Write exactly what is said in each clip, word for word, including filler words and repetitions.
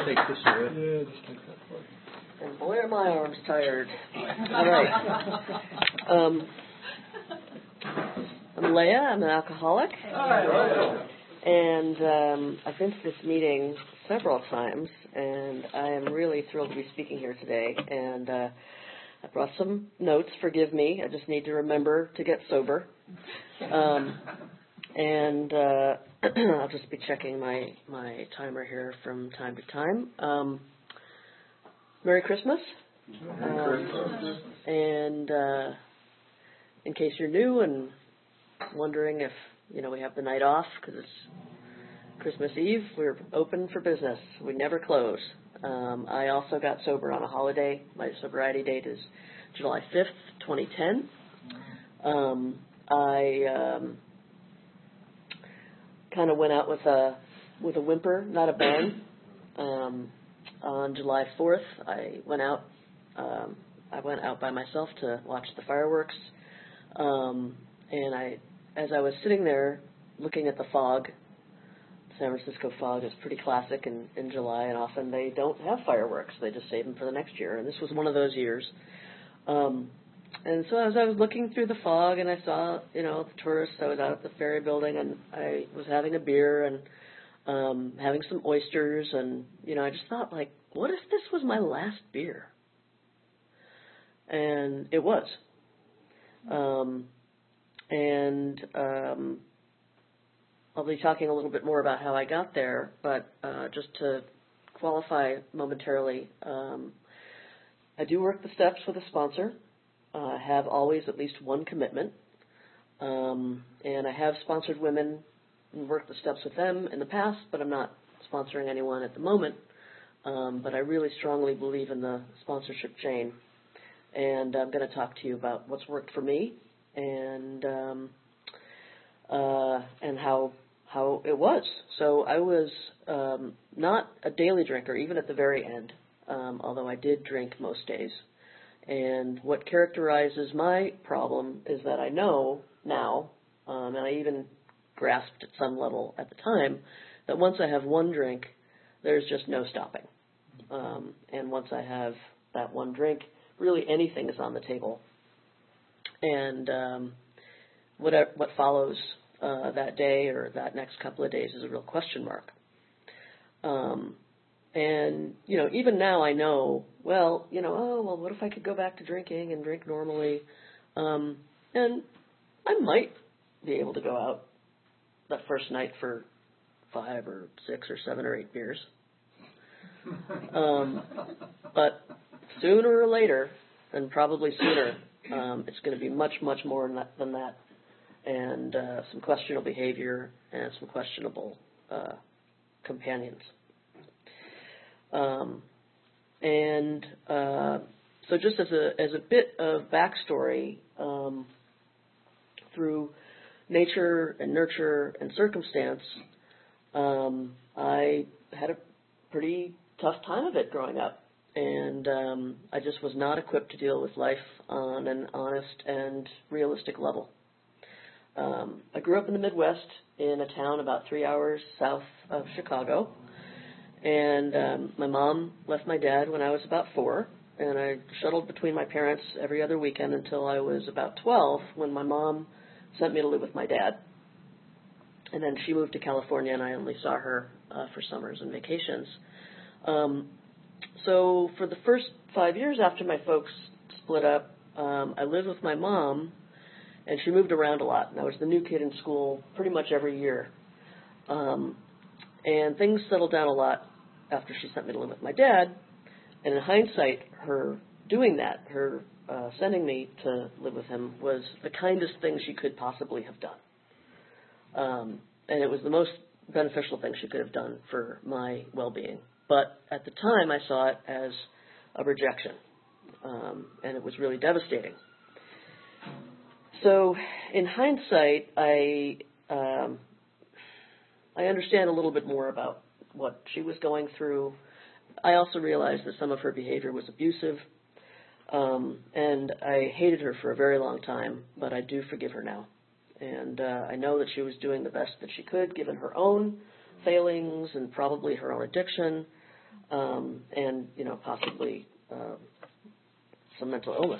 take this away. Yeah, just take that part. And boy, are my arms tired. All right. Um, I'm Leah. I'm an alcoholic. And um, I've been to this meeting several times, and I am really thrilled to be speaking here today. And uh, I brought some notes. Forgive me. I just need to remember to get sober. Um, and uh, I'll just be checking my, my timer here from time to time. Um, Merry Christmas. Um, and uh, in case you're new and wondering if, you know, we have the night off because it's Christmas Eve, we're open for business. We never close. Um, I also got sober on a holiday. My sobriety date is July fifth, twenty ten. Um, I um, kind of went out with a with a whimper, not a bang. Um, on July fourth, I went out. Um, I went out by myself to watch the fireworks, um, and I, as I was sitting there looking at the fog. San Francisco fog is pretty classic in, in July, and often they don't have fireworks. They just save them for the next year, and this was one of those years. Um, and so as I was looking through the fog, and I saw, you know, the tourists, I was out at the ferry building, and I was having a beer and um, having some oysters, and, you know, I just thought, like, what if this was my last beer? And it was. Um, and... Um, I'll be talking a little bit more about how I got there, but uh, just to qualify momentarily, um, I do work the steps with a sponsor. Uh, I have always at least one commitment, um, and I have sponsored women and worked the steps with them in the past, but I'm not sponsoring anyone at the moment. Um, but I really strongly believe in the sponsorship chain, and I'm going to talk to you about what's worked for me and um, uh, and how. how it was. So I was um, not a daily drinker, even at the very end, um, although I did drink most days. And what characterizes my problem is that I know now, um, and I even grasped at some level at the time, that once I have one drink, there's just no stopping. Um, and once I have that one drink, really anything is on the table. And um, what, what follows Uh, that day or that next couple of days is a real question mark. Um, and, you know, even now I know, well, you know, oh, well, what if I could go back to drinking and drink normally? Um, and I might be able to go out that first night for five or six or seven or eight beers. Um, but sooner or later, and probably sooner, um, it's going to be much, much more than that. And uh, some questionable behavior and some questionable uh, companions. Um, and uh, so just as a as a bit of backstory, um, through nature and nurture and circumstance, um, I had a pretty tough time of it growing up. And um, I just was not equipped to deal with life on an honest and realistic level. Um, I grew up in the Midwest in a town about three hours south of Chicago, and um, my mom left my dad when I was about four, and I shuttled between my parents every other weekend until I was about twelve, when my mom sent me to live with my dad. And then she moved to California, and I only saw her uh, for summers and vacations. Um, so for the first five years after my folks split up, um, I lived with my mom. And she moved around a lot, and I was the new kid in school pretty much every year. Um, and things settled down a lot after she sent me to live with my dad. And in hindsight, her doing that, her uh, sending me to live with him, was the kindest thing she could possibly have done. Um, and it was the most beneficial thing she could have done for my well-being. But at the time, I saw it as a rejection, um, and it was really devastating. So, in hindsight, I um, I understand a little bit more about what she was going through. I also realized that some of her behavior was abusive, um, and I hated her for a very long time, but I do forgive her now. And uh, I know that she was doing the best that she could, given her own failings and probably her own addiction. um, and, you know, possibly uh, some mental illness.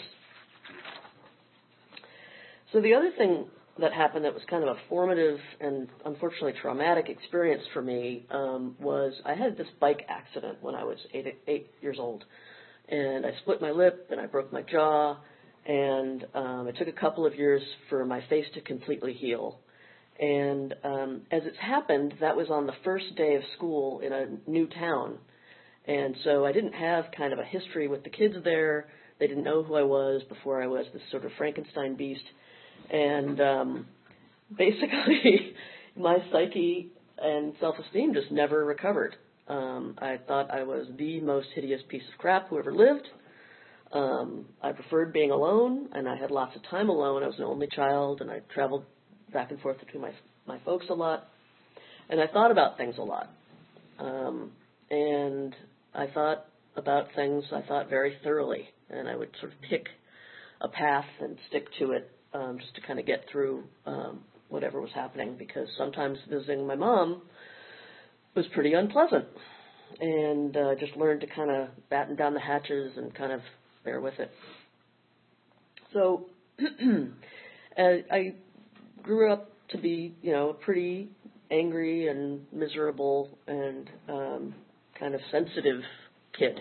So the other thing that happened that was kind of a formative and unfortunately traumatic experience for me um, was I had this bike accident when I was eight, eight years old. And I split my lip and I broke my jaw, and um, it took a couple of years for my face to completely heal. And um, as it's happened, that was on the first day of school in a new town. And so I didn't have kind of a history with the kids there. They didn't know who I was before I was this sort of Frankenstein beast. And um, basically, my psyche and self-esteem just never recovered. Um, I thought I was the most hideous piece of crap who ever lived. Um, I preferred being alone, and I had lots of time alone. I was an only child, and I traveled back and forth between my my folks a lot. And I thought about things a lot. Um, and I thought about things, I thought very thoroughly. And I would sort of pick a path and stick to it um, just to kind of get through um, whatever was happening, because sometimes visiting my mom was pretty unpleasant, and uh, just learned to kind of batten down the hatches and kind of bear with it. So I, I grew up to be, you know, a pretty angry and miserable and um, kind of sensitive kid.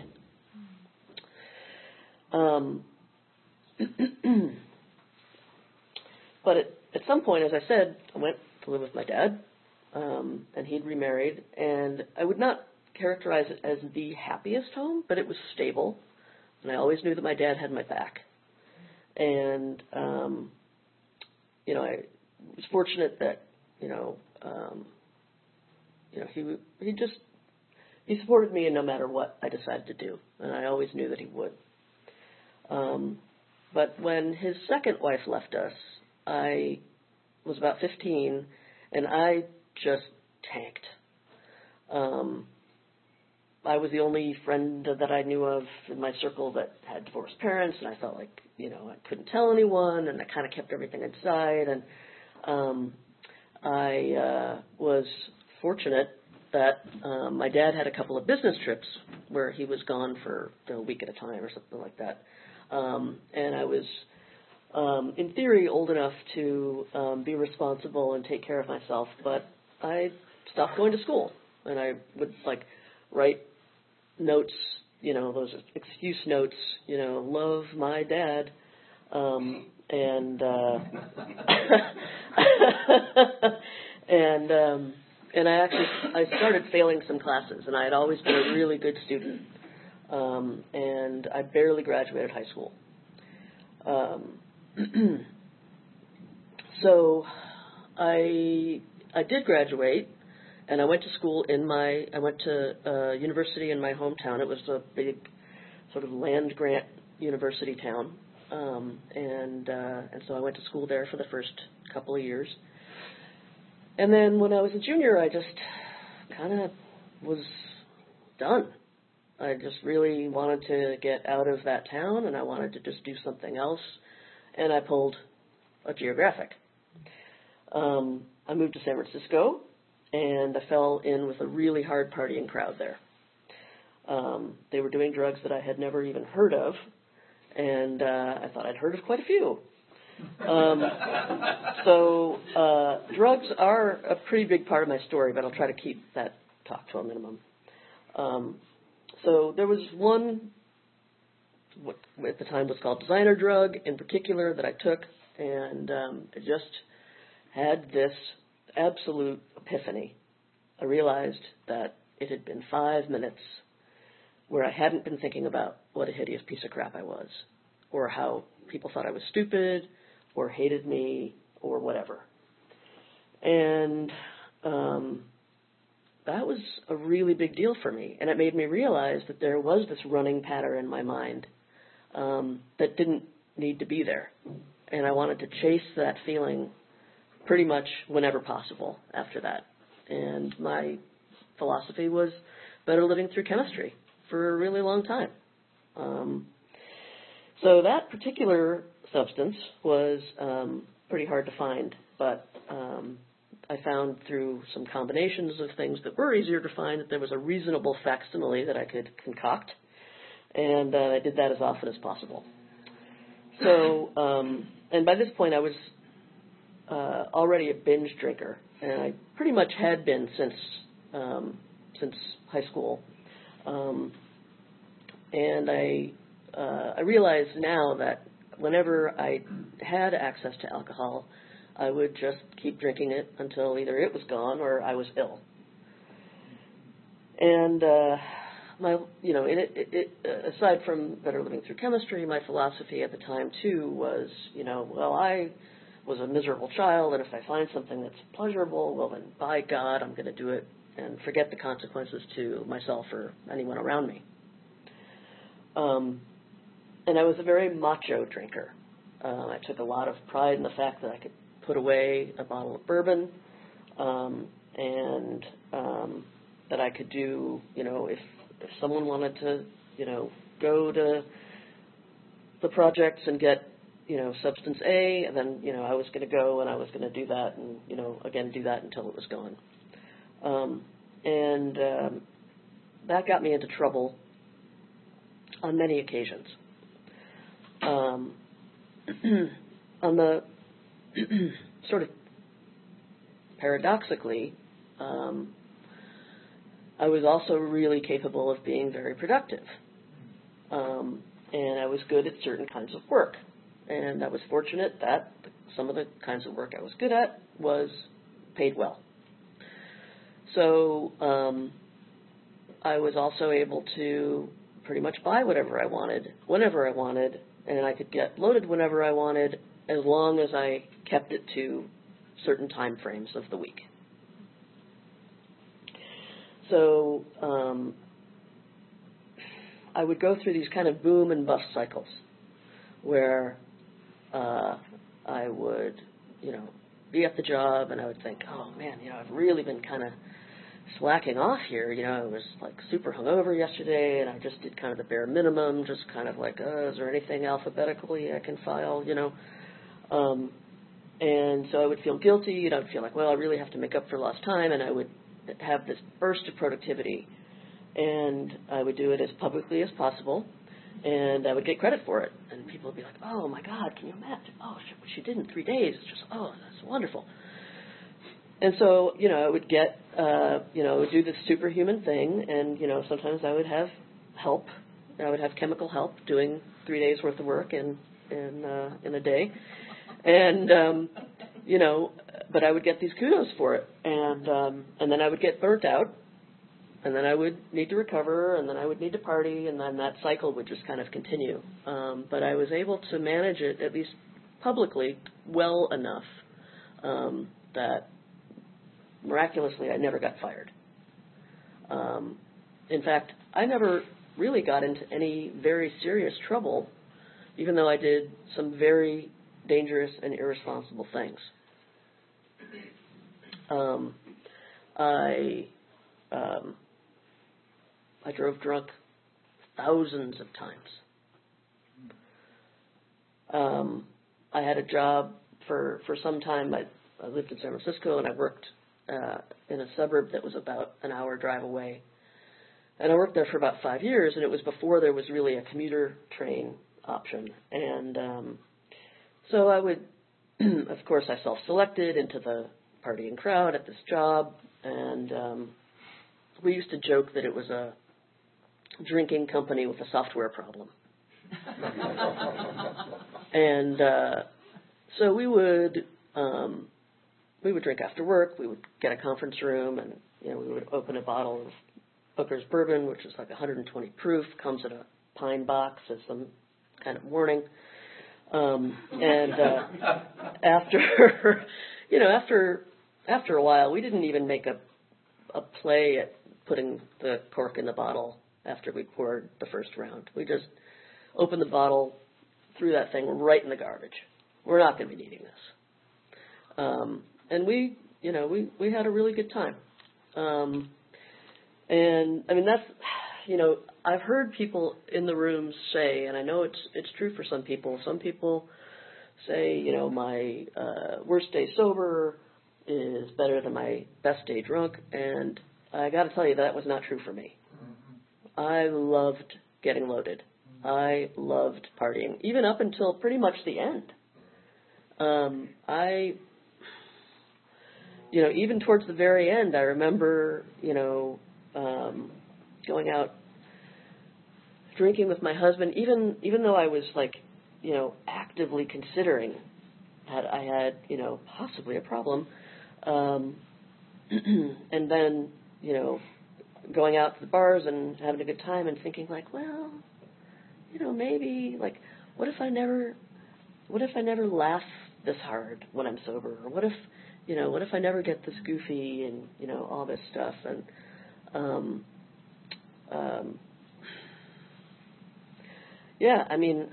Um, but at, at some point, as I said, I went to live with my dad. Um, and he'd remarried, and I would not characterize it as the happiest home, but it was stable, and I always knew that my dad had my back. And, um, you know, I was fortunate that, you know, um, you know, he he just, he supported me in no matter what I decided to do, and I always knew that he would. Um, but when his second wife left us, I was about fifteen, and I just tanked. Um, I was the only friend that I knew of in my circle that had divorced parents, and I felt like, you know, I couldn't tell anyone, and I kind of kept everything inside. And um, I uh, was fortunate that um, my dad had a couple of business trips where he was gone for you know, a week at a time or something like that. Um, and I was, um, in theory, old enough to um, be responsible and take care of myself, but I stopped going to school, and I would, like, write notes, you know, those excuse notes, you know, love my dad, um, and, uh, and, um, and I actually, I started failing some classes, and I had always been a really good student, um, and I barely graduated high school. Um, so I, I did graduate, and I went to school in my, I went to uh, university in my hometown. It was a big sort of land grant university town. Um, and, uh, and so I went to school there for the first couple of years. And then when I was a junior, I just kind of was done. I just really wanted to get out of that town, and I wanted to just do something else. And I pulled a geographic. Um, I moved to San Francisco, and I fell in with a really hard partying crowd there. Um, they were doing drugs that I had never even heard of, and uh, I thought I'd heard of quite a few. Um, so uh, drugs are a pretty big part of my story, but I'll try to keep that talk to a minimum. Um, so there was one, what at the time was called designer drug in particular, that I took, and um, it just had this absolute epiphany. I realized that it had been five minutes where I hadn't been thinking about what a hideous piece of crap I was, or how people thought I was stupid, or hated me, or whatever. And um, that was a really big deal for me, and it made me realize that there was this running pattern in my mind um, that didn't need to be there. And I wanted to chase that feeling pretty much whenever possible after that. And my philosophy was better living through chemistry for a really long time. Um, so that particular substance was um, pretty hard to find, but um, I found through some combinations of things that were easier to find that there was a reasonable facsimile that I could concoct, and uh, I did that as often as possible. So, um, and by this point I was uh, already a binge drinker, and I pretty much had been since um, since high school. Um, and I uh, I realize now that whenever I had access to alcohol, I would just keep drinking it until either it was gone or I was ill. And uh, my, you know, it, it, it, aside from Better Living Through Chemistry, my philosophy at the time too was, you know, well, I was a miserable child, and if I find something that's pleasurable, well, then by God, I'm going to do it and forget the consequences to myself or anyone around me. Um, and I was a very macho drinker. Uh, I took a lot of pride in the fact that I could put away a bottle of bourbon, um, and um, that I could do, you know, if if someone wanted to, you know, go to the projects and get, you know, substance A, then, you know, I was going to go and I was going to do that and, you know, again, do that until it was gone. Um, and um, that got me into trouble on many occasions. Um, on the sort of paradoxically, um, I was also really capable of being very productive. Um, and I was good at certain kinds of work. And I was fortunate that some of the kinds of work I was good at was paid well. So um, I was also able to pretty much buy whatever I wanted, whenever I wanted, and I could get loaded whenever I wanted, as long as I kept it to certain time frames of the week. So um, I would go through these kind of boom and bust cycles where uh, I would, you know, be at the job and I would think, oh man, you know, I've really been kind of slacking off here. You know, I was like super hungover yesterday and I just did kind of the bare minimum, just kind of like, uh, is there anything alphabetically I can file, you know? Um, and so I would feel guilty and I would feel like, well, I really have to make up for lost time, and I would have this burst of productivity, and I would do it as publicly as possible, and I would get credit for it. And people would be like, oh, my God, can you imagine? Oh, what she did in three days. It's just, oh, that's wonderful. And so, you know, I would get, uh, you know, do this superhuman thing, and, you know, sometimes I would have help. I would have chemical help doing three days' worth of work in, in, uh, in a day. And, um, you know, but I would get these kudos for it. And, um, and then I would get burnt out. And then I would need to recover, and then I would need to party, and then that cycle would just kind of continue. Um, but I was able to manage it, at least publicly, well enough um, that miraculously I never got fired. Um, in fact, I never really got into any very serious trouble, even though I did some very dangerous and irresponsible things. Um, I... Um, I drove drunk thousands of times. Um, I had a job for, for some time. I, I lived in San Francisco, and I worked uh, in a suburb that was about an hour drive away. And I worked there for about five years, and it was before there was really a commuter train option. And um, so I would, of course, I self-selected into the partying crowd at this job, and um, we used to joke that it was a drinking company with a software problem. And uh, so we would um, we would drink after work. We would get a conference room, and you know we would open a bottle of Booker's bourbon, which is like one hundred twenty proof, comes in a pine box as some kind of warning. Um, and uh, after you know after after a while, we didn't even make a a play at putting the cork in the bottle after we poured the first round. We just opened the bottle, threw that thing right in the garbage. We're not going to be needing this. Um, and we, you know, we, we had a really good time. Um, and, I mean, that's, you know, I've heard people in the room say, and I know it's it's true for some people, some people say, you know, my uh, worst day sober is better than my best day drunk, and I got to tell you, that was not true for me. I loved getting loaded. I loved partying, even up until pretty much the end. Um, I, you know, even towards the very end, I remember, you know, um, going out drinking with my husband, even even though I was like, you know, actively considering that I had, you know, possibly a problem, um, and then, you know, going out to the bars and having a good time and thinking like, well, you know, maybe like, what if I never, what if I never laugh this hard when I'm sober, or what if, you know, what if I never get this goofy and, you know, all this stuff, and um, um, yeah, I mean,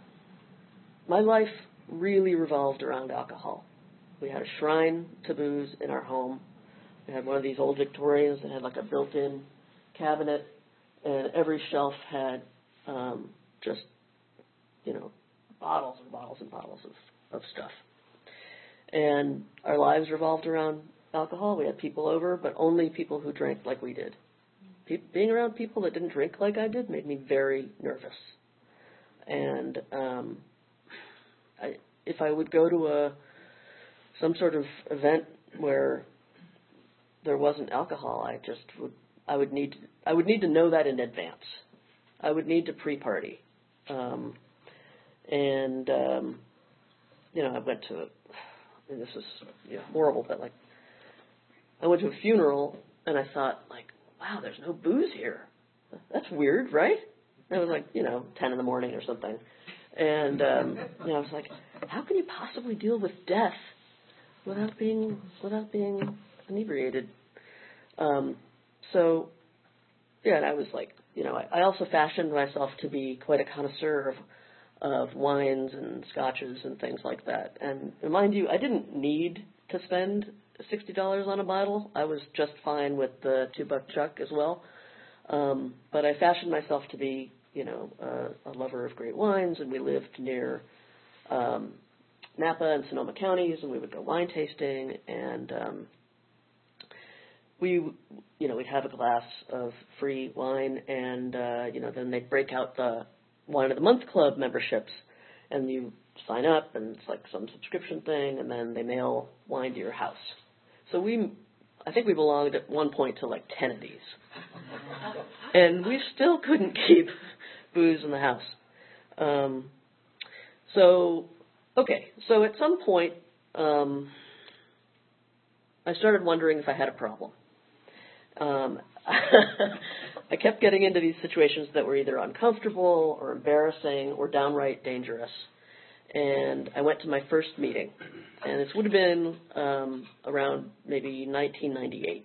my life really revolved around alcohol. We had a shrine to booze in our home. We had one of these old Victorians that had like a built-in cabinet, and every shelf had um, just, you know, bottles and bottles and bottles of, of stuff. And our lives revolved around alcohol. We had people over, but only people who drank like we did. Pe- being around people that didn't drink like I did made me very nervous. And um, I, if I would go to a some sort of event where there wasn't alcohol, I just would I would need to, I would need to know that in advance. I would need to pre-party, um, and um, you know I went to and this is you know, horrible, but like I went to a funeral and I thought like, wow, there's no booze here. That's weird, right? And it was like you know ten in the morning or something, and um, you know, I was like, how can you possibly deal with death without being without being inebriated? Um, so, yeah, and I was like, you know, I, I also fashioned myself to be quite a connoisseur of, of wines and scotches and things like that. And mind you, I didn't need to spend sixty dollars on a bottle. I was just fine with the two-buck chuck as well. Um, but I fashioned myself to be, you know, uh, a lover of great wines, and we lived near um, Napa and Sonoma counties, and we would go wine tasting, and um, we, you know, we'd have a glass of free wine, and, uh, you know, then they'd break out the Wine of the Month Club memberships, and you sign up, and it's like some subscription thing, and then they mail wine to your house. So we, I think we belonged at one point to like ten of these. And we still couldn't keep booze in the house. Um, so, okay, so at some point, um, I started wondering if I had a problem. Um, I kept getting into these situations that were either uncomfortable or embarrassing or downright dangerous. And I went to my first meeting, and this would have been um, around maybe nineteen ninety-eight.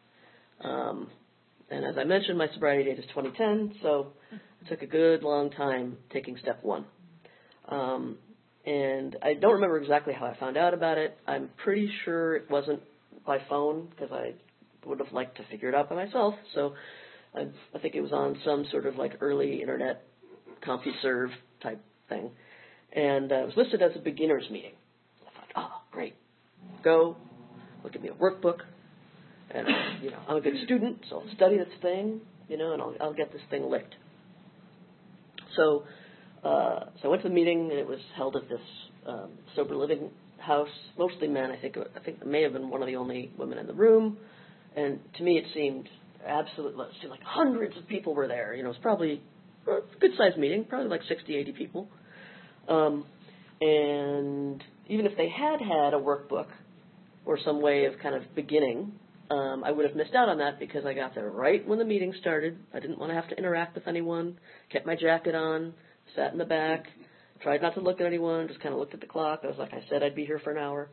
Um, and as I mentioned, my sobriety date is twenty ten, so it took a good long time taking step one. Um, and I don't remember exactly how I found out about it. I'm pretty sure it wasn't by phone, because I would have liked to figure it out by myself. So I, I think it was on some sort of like early internet CompuServe type thing. And uh, it was listed as a beginner's meeting. I thought, oh, great. Go, look at me a workbook. And, you know, I'm a good student, so I'll study this thing, you know, and I'll, I'll get this thing licked. So, uh, so I went to the meeting, and it was held at this um, sober living house, mostly men. I think I think there may have been one of the only women in the room. And to me, it seemed absolutely, it seemed like hundreds of people were there. You know, it was probably a good-sized meeting, probably like sixty, eighty people. Um, and even if they had had a workbook or some way of kind of beginning, um, I would have missed out on that because I got there right when the meeting started. I didn't want to have to interact with anyone, kept my jacket on, sat in the back, tried not to look at anyone, just kind of looked at the clock. I was like, I said I'd be here for an hour.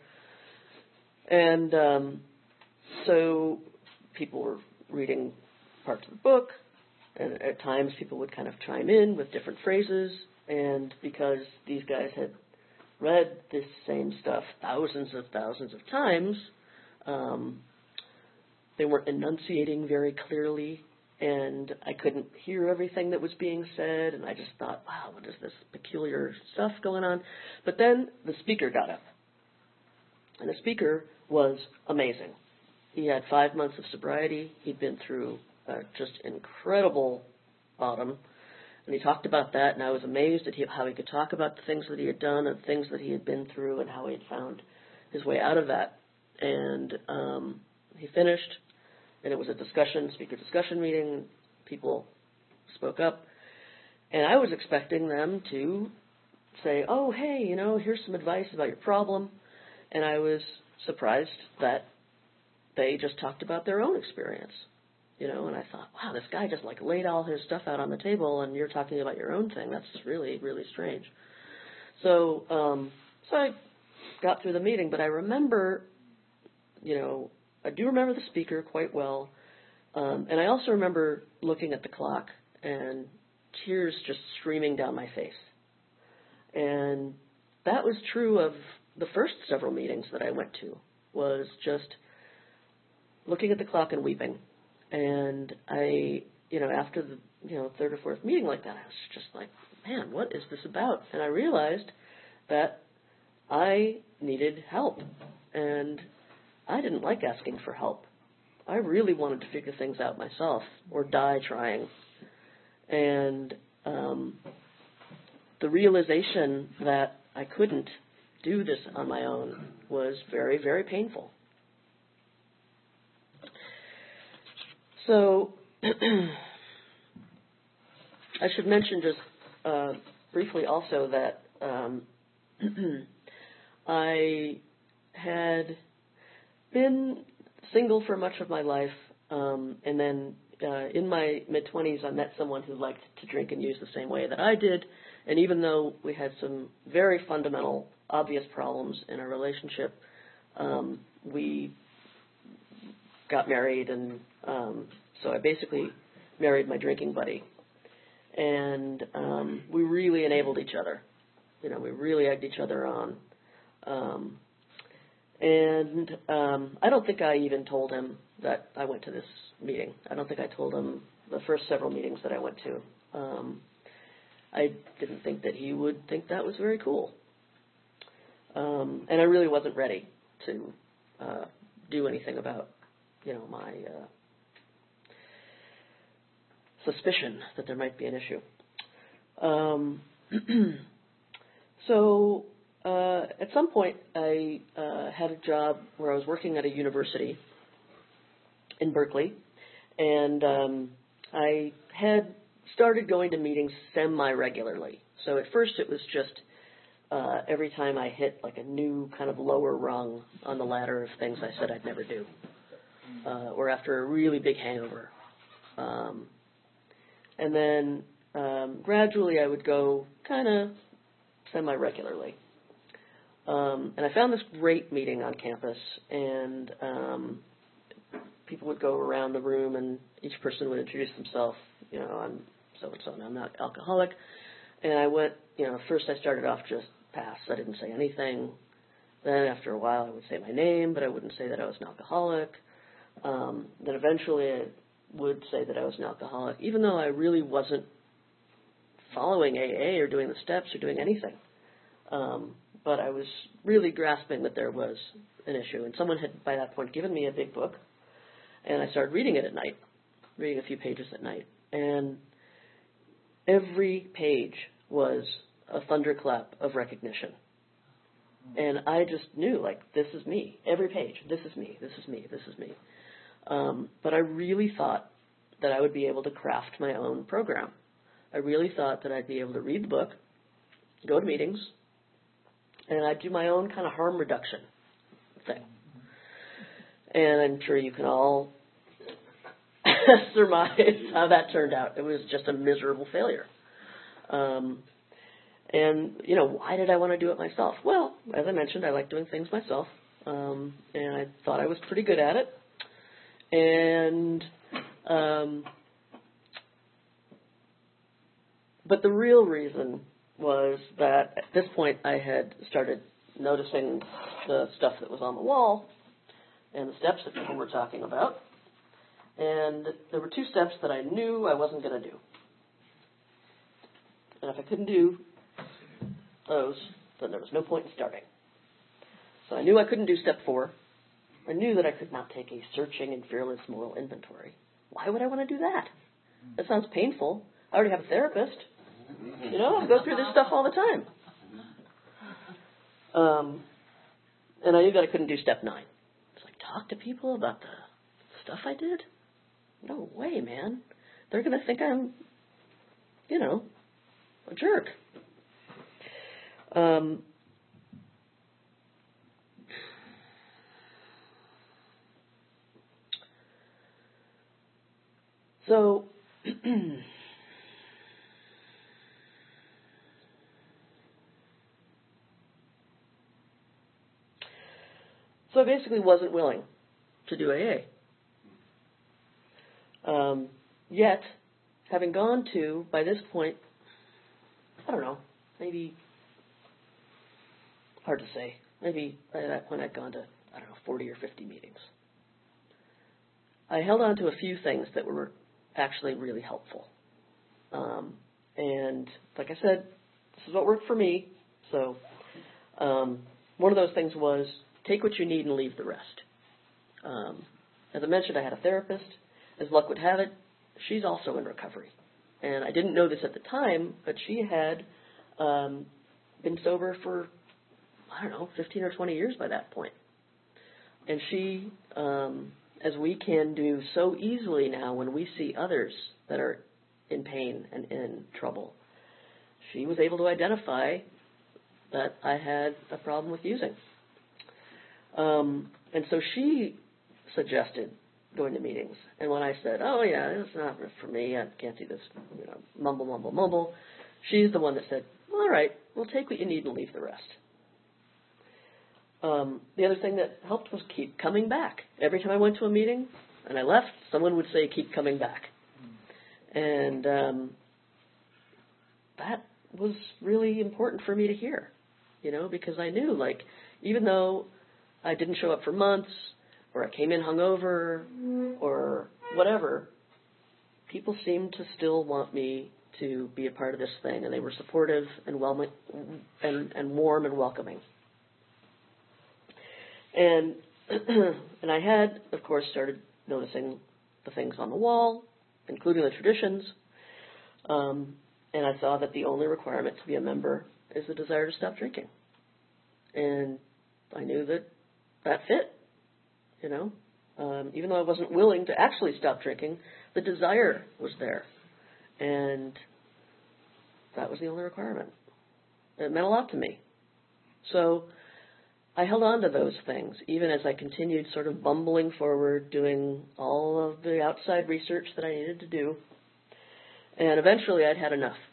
And um, so people were reading parts of the book, and at times people would kind of chime in with different phrases. And because these guys had read this same stuff thousands of thousands of times, um, they weren't enunciating very clearly, and I couldn't hear everything that was being said, and I just thought, wow, what is this peculiar stuff going on? But then the speaker got up, and the speaker was amazing. He had five months of sobriety. He'd been through uh, just incredible bottom. And he talked about that, and I was amazed at how he could talk about the things that he had done and things that he had been through and how he had found his way out of that. And um, he finished, and it was a discussion, speaker discussion meeting. People spoke up. And I was expecting them to say, oh, hey, you know, here's some advice about your problem. And I was surprised that they just talked about their own experience. You know, and I thought, wow, this guy just like laid all his stuff out on the table, and you're talking about your own thing. That's really, really strange. So, um, so I got through the meeting, but I remember, you know, I do remember the speaker quite well, um, and I also remember looking at the clock and tears just streaming down my face. And that was true of the first several meetings that I went to, was just looking at the clock and weeping. And I, you know, after the, you know, third or fourth meeting like that, I was just like, man, what is this about? And I realized that I needed help. And I didn't like asking for help. I really wanted to figure things out myself or die trying. And um, the realization that I couldn't do this on my own was very, very painful. So I should mention just uh, briefly also that um, I had been single for much of my life, um, and then uh, in my mid-twenties I met someone who liked to drink and use the same way that I did, and even though we had some very fundamental, obvious problems in our relationship, um, we got married, and um, so I basically married my drinking buddy. And um, we really enabled each other. You know, we really egged each other on. Um, and um, I don't think I even told him that I went to this meeting. I don't think I told him the first several meetings that I went to. Um, I didn't think that he would think that was very cool. Um, and I really wasn't ready to uh, do anything about you know, my uh, suspicion that there might be an issue. Um, so uh, at some point, I uh, had a job where I was working at a university in Berkeley, and um, I had started going to meetings semi-regularly. So at first it was just uh, every time I hit like a new kind of lower rung on the ladder of things I said I'd never do. Uh, or after a really big hangover. Um, and then um, gradually I would go kind of semi-regularly. Um, and I found this great meeting on campus, and um, people would go around the room, and each person would introduce themselves, you know, I'm so-and-so, and I'm not alcoholic. And I went, you know, first I started off just pass. I didn't say anything. Then after a while I would say my name, but I wouldn't say that I was an alcoholic. Um, then eventually I would say that I was an alcoholic, even though I really wasn't following A A or doing the steps or doing anything. Um, but I was really grasping that there was an issue. And someone had, by that point, given me a big book, and I started reading it at night, reading a few pages at night. And every page was a thunderclap of recognition. And I just knew, like, this is me. Every page, this is me, this is me, this is me. Um, but I really thought that I would be able to craft my own program. I really thought that I'd be able to read the book, go to meetings, and I'd do my own kind of harm reduction thing. And I'm sure you can all surmise how that turned out. It was just a miserable failure. Um, and, you know, why did I want to do it myself? Well, as I mentioned, I like doing things myself, um, and I thought I was pretty good at it. And, um, but the real reason was that at this point I had started noticing the stuff that was on the wall and the steps that people were talking about. And there were two steps that I knew I wasn't going to do. And if I couldn't do those, then there was no point in starting. So I knew I couldn't do step four, I knew that I could not take a searching and fearless moral inventory. Why would I want to do that? That sounds painful. I already have a therapist. You know, I go through this stuff all the time. Um, and I knew that I couldn't do step nine. It's like, talk to people about the stuff I did? No way, man. They're going to think I'm, you know, a jerk. Um, so, so I basically wasn't willing to do A A. Um, yet, having gone to, by this point, I don't know, maybe, hard to say, maybe by that point I'd gone to, I don't know, forty or fifty meetings. I held on to a few things that were actually really helpful. Um, and like I said, this is what worked for me. So um, one of those things was take what you need and leave the rest. Um, as I mentioned, I had a therapist. As luck would have it, she's also in recovery. And I didn't know this at the time, but she had um, been sober for, I don't know, fifteen or twenty years by that point. And she, um, as we can do so easily now when we see others that are in pain and in trouble, she was able to identify that I had a problem with using. Um, and so she suggested going to meetings. And when I said, oh, yeah, it's not for me, I can't do this, you know, mumble, mumble, mumble, she's the one that said, well, all right, we'll take what you need and leave the rest. Um, the other thing that helped was keep coming back. Every time I went to a meeting and I left, someone would say, keep coming back. And um, that was really important for me to hear, you know, because I knew, like, even though I didn't show up for months, or I came in hungover, or whatever, people seemed to still want me to be a part of this thing, and they were supportive and well and, and warm and welcoming. And and I had, of course, started noticing the things on the wall, including the traditions, um, and I saw that the only requirement to be a member is the desire to stop drinking. And I knew that that fit. You know, um, even though I wasn't willing to actually stop drinking, the desire was there. And that was the only requirement. It meant a lot to me. So I held on to those things, even as I continued sort of bumbling forward, doing all of the outside research that I needed to do. And eventually I'd had enough.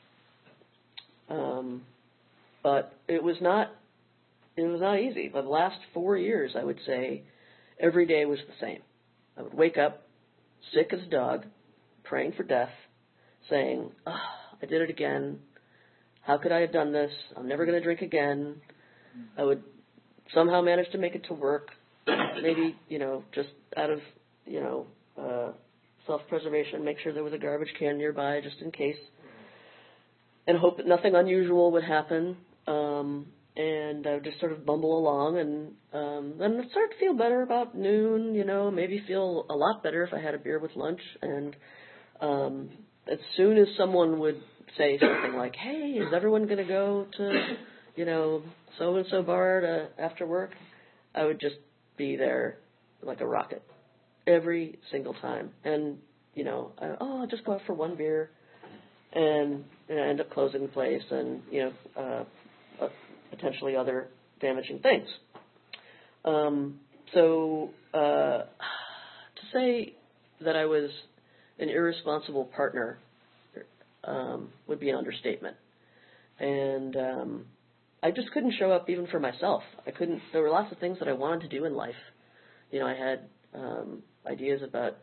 Um, but it was not, it was not easy. For the last four years, I would say, every day was the same. I would wake up, sick as a dog, praying for death, saying, oh, I did it again. How could I have done this? I'm never going to drink again. I would somehow manage to make it to work, maybe, you know, just out of, you know, uh, self-preservation, make sure there was a garbage can nearby just in case, and hope that nothing unusual would happen. Um, And I would just sort of bumble along, and um, then I'd start to feel better about noon, you know, maybe feel a lot better if I had a beer with lunch. And um, as soon as someone would say something like, hey, is everyone going to go to, you know, so-and-so bar to, after work, I would just be there like a rocket every single time. And, you know, I, oh, I'll just go out for one beer, and, and I end up closing the place, and, you know, uh, uh, potentially other damaging things. Um, so uh, to say that I was an irresponsible partner um, would be an understatement. And um, I just couldn't show up even for myself. I couldn't. There were lots of things that I wanted to do in life. You know, I had um, ideas about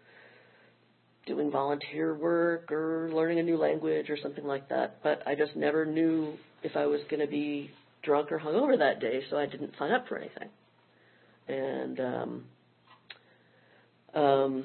doing volunteer work or learning a new language or something like that, but I just never knew if I was going to be drunk or hungover that day, so I didn't sign up for anything. And um, um,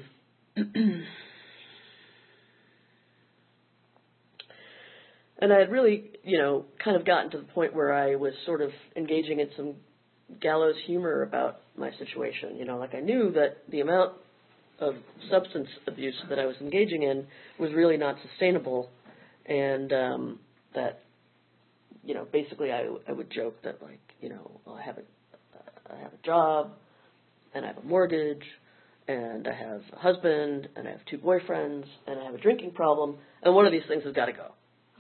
and I had really, you know, kind of gotten to the point where I was sort of engaging in some gallows humor about my situation. You know, like I knew that the amount of substance abuse that I was engaging in was really not sustainable, and um, that, you know, basically I, I would joke that, like, you know, well, I have a, I have a job, and I have a mortgage, and I have a husband, and I have two boyfriends, and I have a drinking problem, and one of these things has got to go.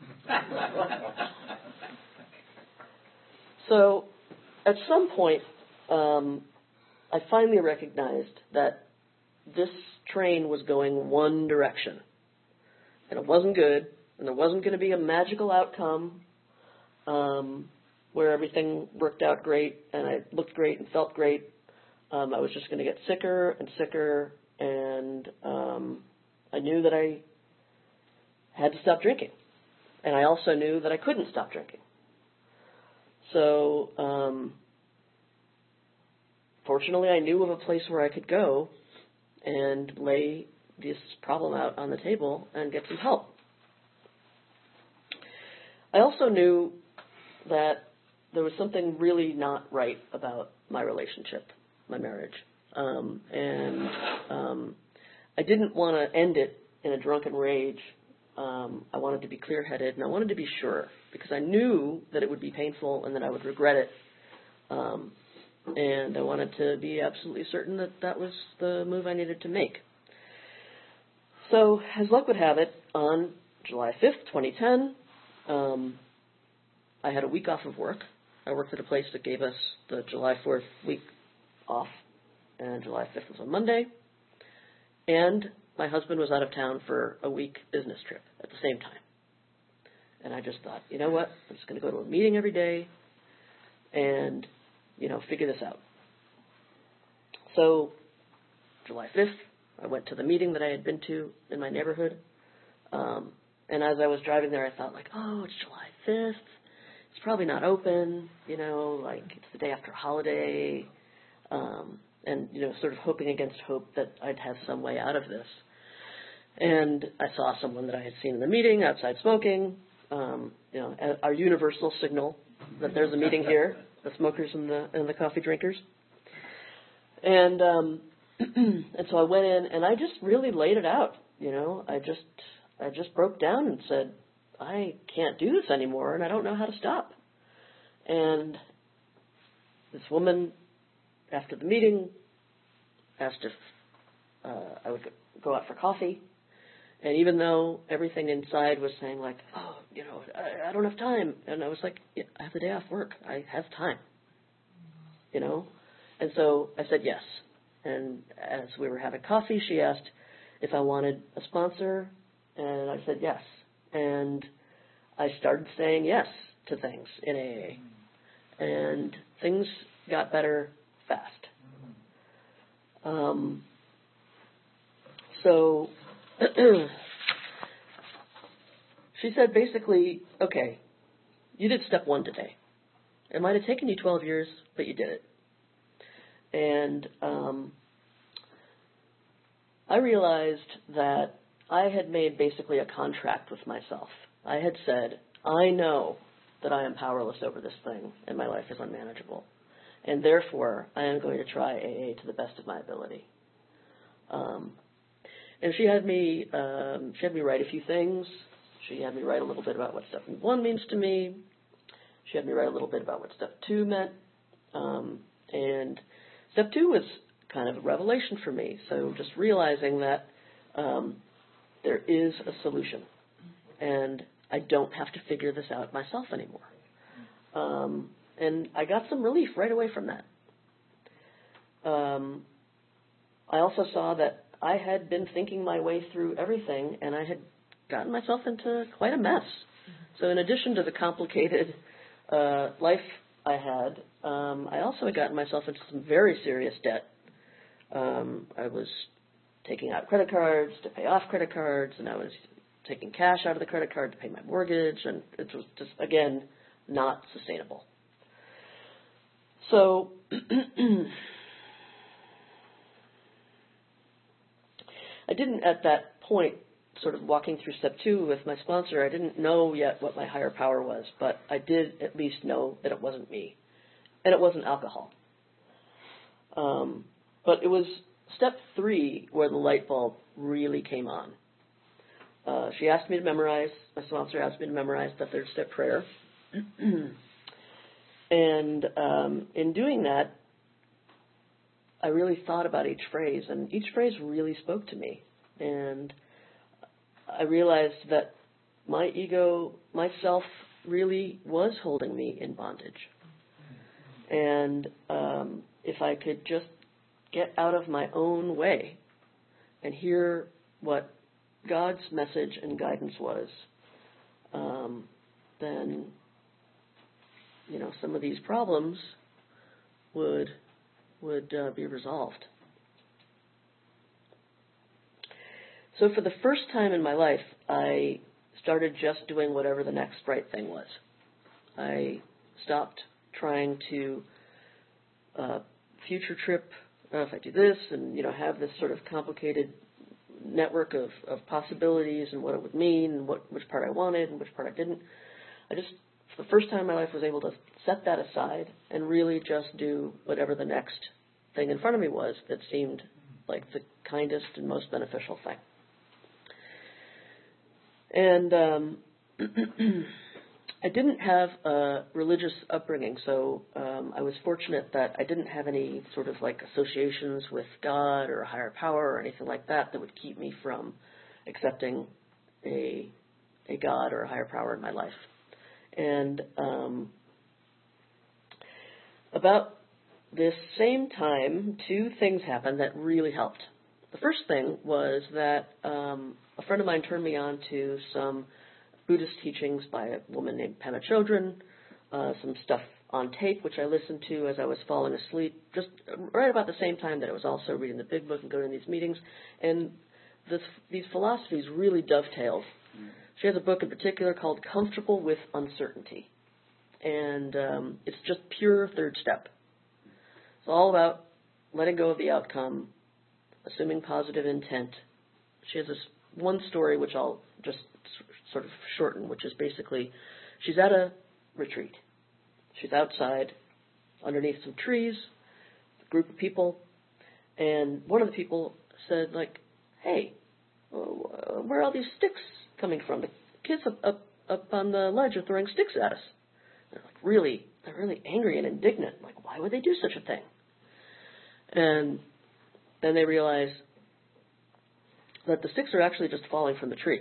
So, at some point, um, I finally recognized that this train was going one direction, and it wasn't good, and there wasn't going to be a magical outcome um, where everything worked out great, and I looked great and felt great. Um, I was just going to get sicker and sicker, and um, I knew that I had to stop drinking, and I also knew that I couldn't stop drinking. So, um, fortunately, I knew of a place where I could go and lay this problem out on the table and get some help. I also knew that there was something really not right about my relationship, my marriage. Um, and um, I didn't want to end it in a drunken rage. Um, I wanted to be clear-headed, and I wanted to be sure, because I knew that it would be painful and that I would regret it. Um, and I wanted to be absolutely certain that that was the move I needed to make. So, as luck would have it, on July fifth, twenty ten, um, I had a week off of work. I worked at a place that gave us the July fourth week off, and July fifth was on Monday. And my husband was out of town for a week business trip at the same time. And I just thought, you know what, I'm just going to go to a meeting every day and, you know, figure this out. So, July fifth, I went to the meeting that I had been to in my neighborhood. Um, and as I was driving there, I thought, like, oh, it's July fifth. It's probably not open, you know, like it's the day after a holiday. Um, and, you know, sort of hoping against hope that I'd have some way out of this. And I saw someone that I had seen in the meeting outside smoking, um, you know, our universal signal that there's a meeting here, the smokers and the and the coffee drinkers. And um, and so I went in and I just really laid it out, you know. I just I just broke down and said, I can't do this anymore, and I don't know how to stop. And this woman, after the meeting, asked if uh, I would go out for coffee. And even though everything inside was saying, like, oh, you know, I, I don't have time. And I was like, yeah, I have the day off work. I have time, you know. And so I said yes. And as we were having coffee, she asked if I wanted a sponsor. And I said yes. And I started saying yes to things in A A. And things got better fast. Um, so she said basically, okay, you did step one today. It might have taken you twelve years, but you did it. And um, I realized that I had made basically a contract with myself. I had said, I know that I am powerless over this thing and my life is unmanageable. And therefore, I am going to try A A to the best of my ability. Um, and she had me, um, she had me write a few things. She had me write a little bit about what step one means to me. She had me write a little bit about what step two meant. Um, and step two was kind of a revelation for me. So just realizing that um, there is a solution, and I don't have to figure this out myself anymore. Um, and I got some relief right away from that. Um, I also saw that I had been thinking my way through everything, and I had gotten myself into quite a mess. So in addition to the complicated uh, life I had, um, I also had gotten myself into some very serious debt. Um, I was taking out credit cards to pay off credit cards, and I was taking cash out of the credit card to pay my mortgage, and it was just, again, not sustainable. So I didn't, at that point, sort of walking through step two with my sponsor, I didn't know yet what my higher power was, but I did at least know that it wasn't me, and it wasn't alcohol. Um, but it was step three where the light bulb really came on. Uh, she asked me to memorize, my sponsor asked me to memorize the third step prayer. And um, in doing that, I really thought about each phrase, and each phrase really spoke to me. And I realized that my ego, myself, really was holding me in bondage. And um, if I could just get out of my own way and hear what God's message and guidance was, um, then, you know, some of these problems would would uh, be resolved. So for the first time in my life, I started just doing whatever the next right thing was. I stopped trying to uh, future trip, uh, if I do this, and, you know, have this sort of complicated network of, of possibilities and what it would mean and what which part I wanted and which part I didn't. I just, for the first time in my life, was able to set that aside and really just do whatever the next thing in front of me was that seemed like the kindest and most beneficial thing. And um, I didn't have a religious upbringing, so um, I was fortunate that I didn't have any sort of like associations with God or a higher power or anything like that that would keep me from accepting a a God or a higher power in my life. And um, about this same time, two things happened that really helped. The first thing was that um, a friend of mine turned me on to some Buddhist teachings by a woman named Pema Chodron, uh, some stuff on tape, which I listened to as I was falling asleep, just right about the same time that I was also reading the Big Book and going to these meetings. And this, these philosophies really dovetailed. She has a book in particular called Comfortable with Uncertainty. And um, it's just pure third step. It's all about letting go of the outcome, assuming positive intent. She has this one story which I'll just sort of shorten, which is basically she's at a retreat. She's outside underneath some trees, a group of people, and one of the people said, like, hey, where are all these sticks coming from? The kids up, up, up on the ledge are throwing sticks at us. They're like really, they're really angry and indignant. Like, why would they do such a thing? And then they realize that the sticks are actually just falling from the tree.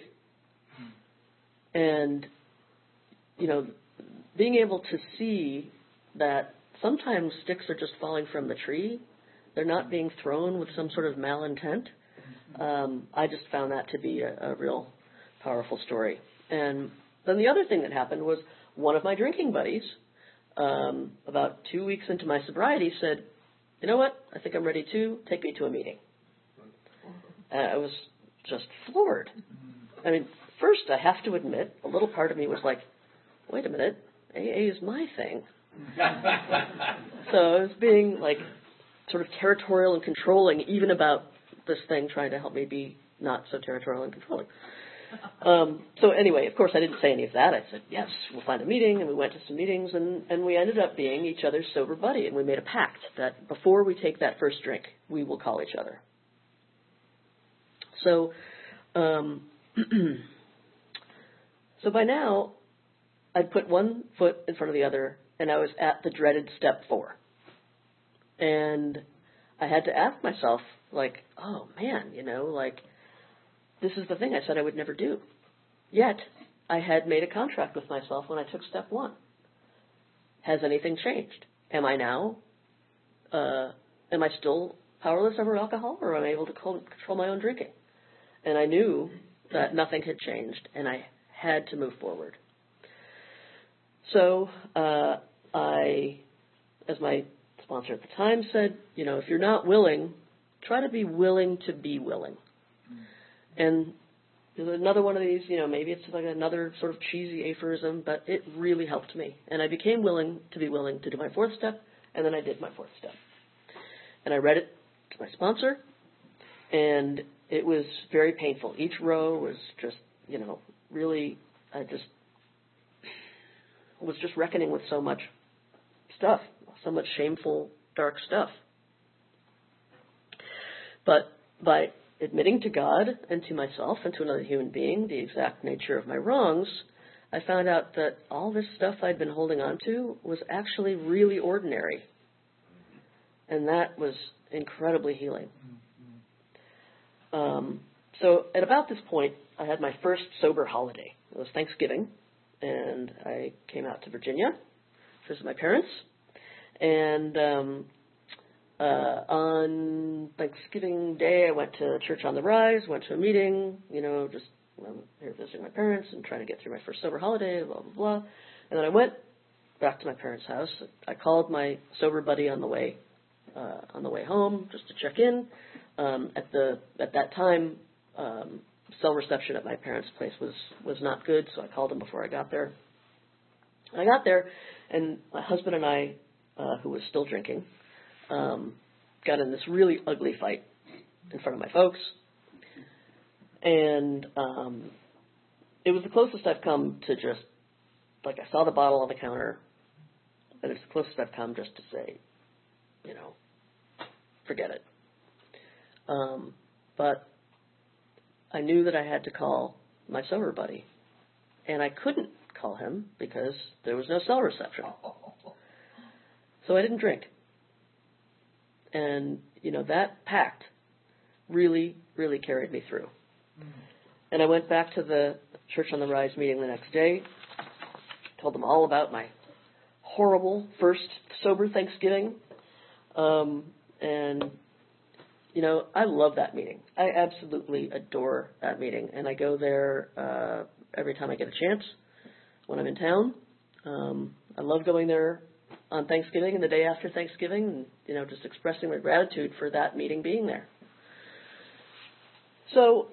And, you know, being able to see that sometimes sticks are just falling from the tree, they're not being thrown with some sort of malintent, um, I just found that to be a, a real powerful story. And then the other thing that happened was one of my drinking buddies, um, about two weeks into my sobriety, said, you know what, I think I'm ready to take me to a meeting. And I was just floored. I mean, first, I have to admit, a little part of me was like, wait a minute, A A is my thing. So I was being, like, sort of territorial and controlling, even about this thing, trying to help me be not so territorial and controlling. Um, so anyway, of course, I didn't say any of that. I said, yes, we'll find a meeting, and we went to some meetings, and, and we ended up being each other's sober buddy, and we made a pact that before we take that first drink, we will call each other. So, um, so by now, I'd put one foot in front of the other, and I was at the dreaded step four. And I had to ask myself, like, oh, man, you know, like, this is the thing I said I would never do. Yet, I had made a contract with myself when I took step one. Has anything changed? Am I now, uh, am I still powerless over alcohol, or am I able to control my own drinking? And I knew that nothing had changed, and I had to move forward. So uh, I, as my sponsor at the time said, you know, if you're not willing, try to be willing to be willing. And there's another one of these, you know, maybe it's like another sort of cheesy aphorism, but it really helped me. And I became willing to be willing to do my fourth step, and then I did my fourth step. And I read it to my sponsor, and it was very painful. Each row was just, you know, really, I just was just reckoning with so much stuff, so much shameful, dark stuff. But by admitting to God and to myself and to another human being the exact nature of my wrongs, I found out that all this stuff I'd been holding on to was actually really ordinary. And that was incredibly healing. Um, so at about this point, I had my first sober holiday. It was Thanksgiving, and I came out to Virginia to visit my parents. And um, uh, on Thanksgiving Day, I went to Church on the Rise, went to a meeting, you know, just I'm here visiting my parents and trying to get through my first sober holiday, blah, blah, blah. And then I went back to my parents' house. I called my sober buddy on the way uh, on the way home just to check in. Um, at the at that time, um, cell reception at my parents' place was, was not good, so I called him before I got there. And I got there, and my husband and I, uh, who was still drinking, um, got in this really ugly fight in front of my folks. And um, it was the closest I've come to just, like, I saw the bottle on the counter, and it's the closest I've come just to say, you know, forget it. Um, but I knew that I had to call my sober buddy, and I couldn't call him because there was no cell reception. So I didn't drink. And, you know, that pact really, really carried me through. And I went back to the Church on the Rise meeting the next day, told them all about my horrible first sober Thanksgiving. Um, and, you know, I love that meeting. I absolutely adore that meeting. And I go there uh, every time I get a chance when I'm in town. Um, I love going there on Thanksgiving and the day after Thanksgiving and, you know, just expressing my gratitude for that meeting being there. So,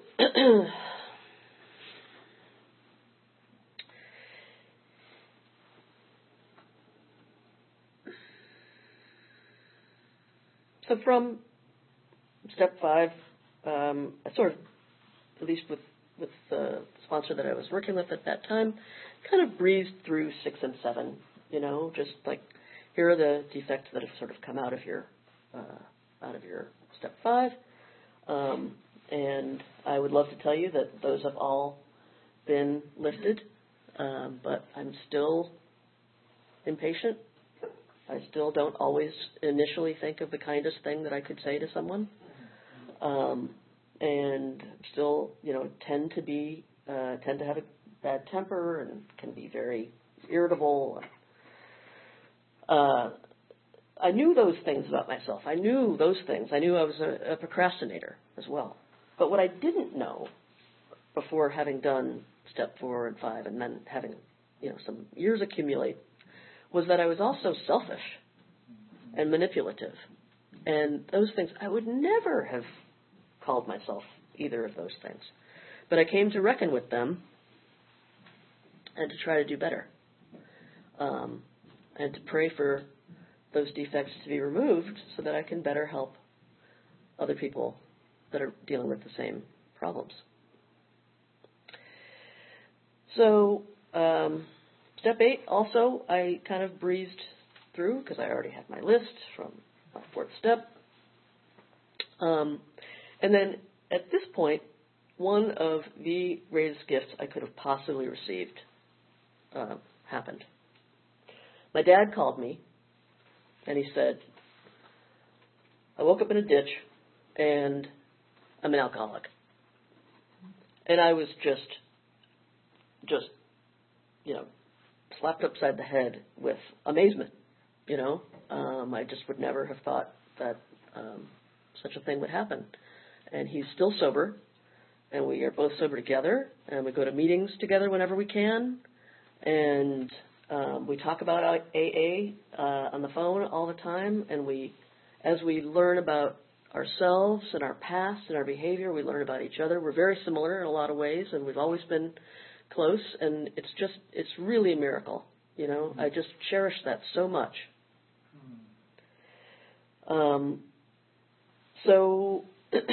so from step five, um, I sort of, at least with, with the sponsor that I was working with at that time, kind of breezed through six and seven, you know, just like, here are the defects that have sort of come out of your, uh, out of your step five. Um, and I would love to tell you that those have all been lifted, um, but I'm still impatient. I still don't always initially think of the kindest thing that I could say to someone, um, and still, you know, tend to be uh, tend to have a bad temper and can be very irritable. Uh, I knew those things about myself. I knew those things. I knew I was a, a procrastinator as well. But what I didn't know before having done step four and five and then having, you know, some years accumulate was that I was also selfish and manipulative. And those things, I would never have called myself either of those things. But I came to reckon with them and to try to do better. Um, and to pray for those defects to be removed so that I can better help other people that are dealing with the same problems. So, um, step eight, also, I kind of breezed through because I already had my list from my fourth step. Um, and then at this point, one of the greatest gifts I could have possibly received uh, happened. My dad called me and he said, I woke up in a ditch and I'm an alcoholic. And I was just, just, you know, slapped upside the head with amazement, you know. Um, I just would never have thought that um, such a thing would happen. And he's still sober, and we are both sober together, and we go to meetings together whenever we can, and um, we talk about A A uh, on the phone all the time, and we, as we learn about ourselves and our past and our behavior, we learn about each other. We're very similar in a lot of ways, and we've always been close, and it's just, it's really a miracle, you know. Mm-hmm. I just cherish that so much. Mm-hmm. Um, so,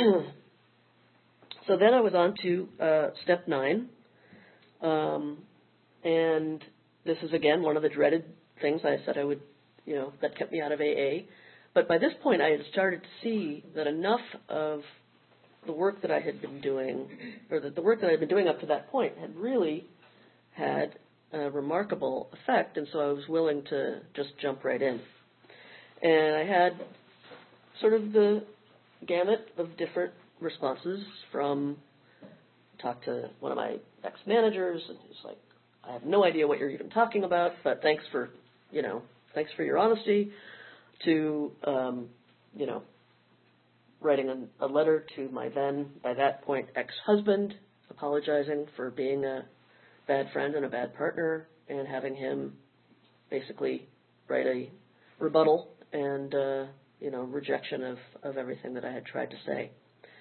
so then I was on to uh, step nine, um, and this is, again, one of the dreaded things I said I would, you know, that kept me out of A A. but by this point, I had started to see that enough of the work that I had been doing, or that the work that I had been doing up to that point, had really had a remarkable effect, and so I was willing to just jump right in. And I had sort of the gamut of different responses from talk to one of my ex-managers, and he's like, I have no idea what you're even talking about, but thanks for, you know, thanks for your honesty, to, um, you know, writing a, a letter to my then, by that point, ex-husband, apologizing for being a bad friend and a bad partner, and having him basically write a rebuttal and, uh, you know, rejection of, of everything that I had tried to say.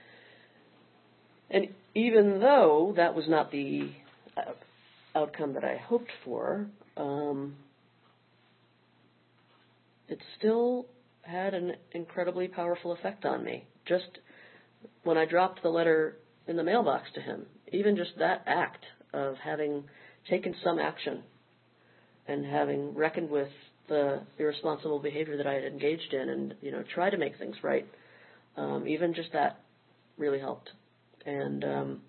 And even though that was not the uh, outcome that I hoped for, um, it still had an incredibly powerful effect on me. Just when I dropped the letter in the mailbox to him, even just that act of having taken some action and having reckoned with the irresponsible behavior that I had engaged in and, you know, try to make things right, um, even just that really helped. And, um,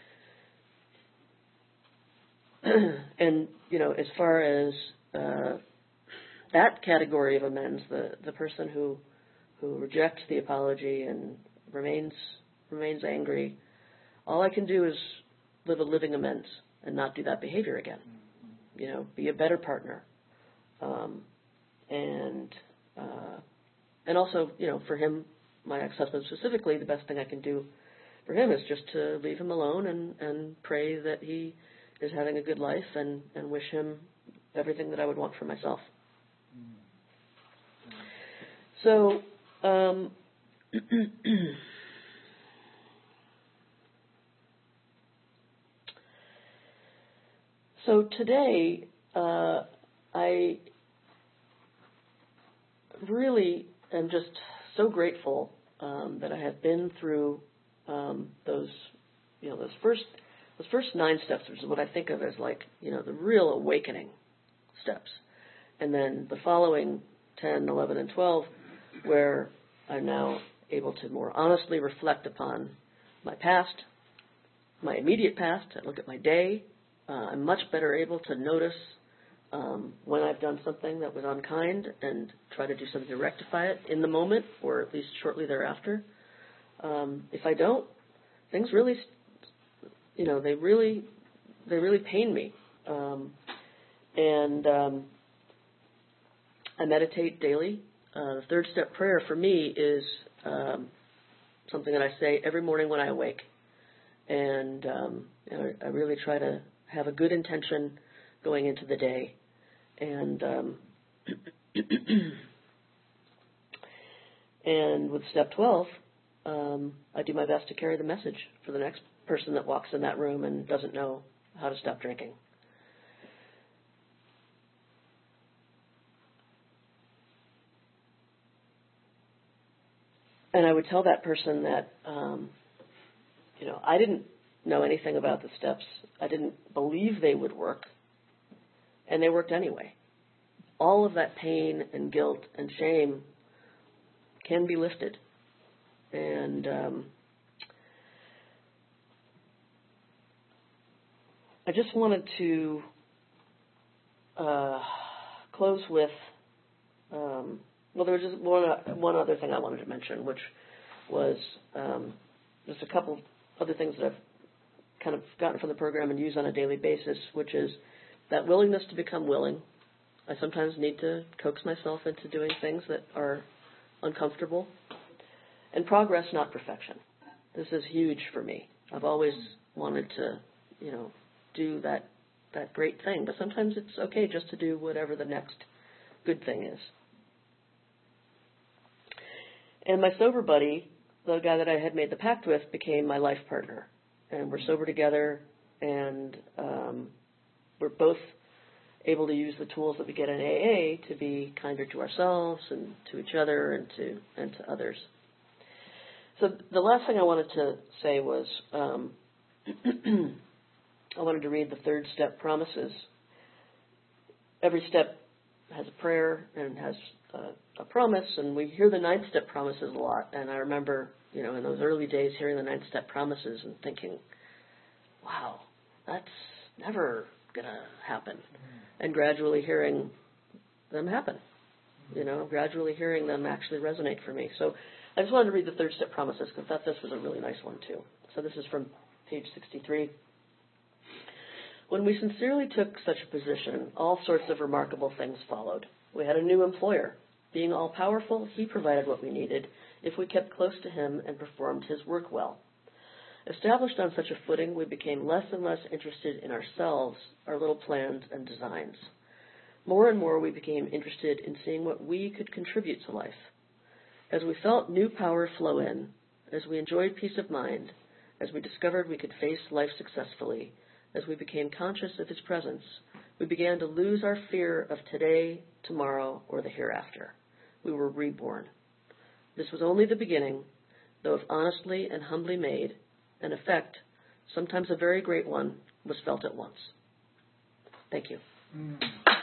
and, you know, as far as, uh, that category of amends, the, the person who, who rejects the apology and remains, remains angry, all I can do is live a living amends and not do that behavior again. You know, be a better partner. Um, and, uh, and also, you know, for him, my ex-husband specifically, the best thing I can do for him is just to leave him alone and, and pray that he is having a good life, and, and wish him everything that I would want for myself. So, um, so today, uh, I really am just so grateful um, that I have been through um, those, you know, those first, those first nine steps, which is what I think of as like, you know, the real awakening steps, and then the following ten, eleven, and twelve, where I'm now able to more honestly reflect upon my past, my immediate past. I look at my day. Uh, I'm much better able to notice um, when I've done something that was unkind and try to do something to rectify it in the moment, or at least shortly thereafter. Um, if I don't, things really, you know, they really, they really pain me. Um, and um, I meditate daily. Uh, the third step prayer for me is um, something that I say every morning when I awake. And um, you know, I really try to have a good intention going into the day. And um, and with step twelve, um, I do my best to carry the message for the next person that walks in that room and doesn't know how to stop drinking. And I would tell that person that, um, you know, I didn't know anything about the steps. I didn't believe they would work, and they worked anyway. All of that pain and guilt and shame can be lifted. And um, I just wanted to uh, close with, um, well, there was just one, uh, one other thing I wanted to mention, which was um, just a couple other things that I've kind of gotten from the program and use on a daily basis, which is that willingness to become willing. I sometimes need to coax myself into doing things that are uncomfortable. And progress, not perfection. This is huge for me. I've always wanted to, you know, do that that great thing, but sometimes it's okay just to do whatever the next good thing is. And my sober buddy, the guy that I had made the pact with, became my life partner. And we're sober together, and um, we're both able to use the tools that we get in A A to be kinder to ourselves and to each other and to and to others. So the last thing I wanted to say was um, I wanted to read the third step promises. Every step has a prayer and has a, a promise, and we hear the ninth step promises a lot. And I remember, you know, in those early days hearing the ninth step promises and thinking, wow, that's never going to happen. Mm-hmm. And gradually hearing them happen, mm-hmm. you know, gradually hearing them actually resonate for me. So I just wanted to read the third step promises because I thought this was a really nice one too. So this is from page sixty-three. When we sincerely took such a position, all sorts of remarkable things followed. We had a new employer. Being all-powerful, he provided what we needed if we kept close to him and performed his work well. Established on such a footing, we became less and less interested in ourselves, our little plans and designs. More and more we became interested in seeing what we could contribute to life. As we felt new power flow in, as we enjoyed peace of mind, as we discovered we could face life successfully, as we became conscious of his presence, we began to lose our fear of today, tomorrow, or the hereafter. We were reborn. This was only the beginning, though if honestly and humbly made, an effect, sometimes a very great one, was felt at once. Thank you. Mm.